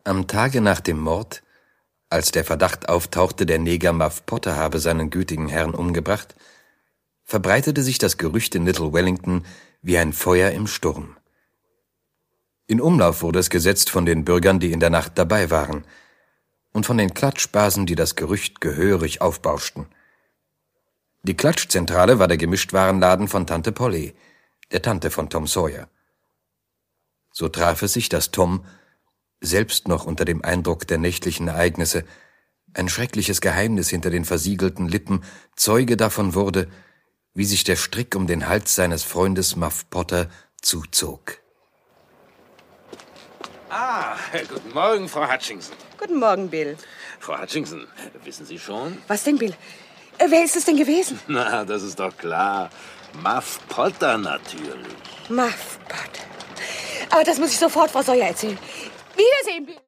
Am Tage nach dem Mord, als der Verdacht auftauchte, der Neger Muff Potter habe seinen gütigen Herrn umgebracht, verbreitete sich das Gerücht in Little Wellington wie ein Feuer im Sturm. In Umlauf wurde es gesetzt von den Bürgern, die in der Nacht dabei waren, und von den Klatschbasen, die das Gerücht gehörig aufbauschten. Die Klatschzentrale war der Gemischtwarenladen von Tante Polly, der Tante von Tom Sawyer. So traf es sich, dass Tom, selbst noch unter dem Eindruck der nächtlichen Ereignisse, ein schreckliches Geheimnis hinter den versiegelten Lippen, Zeuge davon wurde, wie sich der Strick um den Hals seines Freundes Muff Potter zuzog. Guten Morgen, Frau Hutchinson. Guten Morgen, Bill. Frau Hutchinson, wissen Sie schon? Was denn, Bill? Wer ist es denn gewesen? Na, das ist doch klar. Muff Potter natürlich. Muff Potter. Aber das muss ich sofort Frau Sawyer erzählen. Wiedersehen, Bill.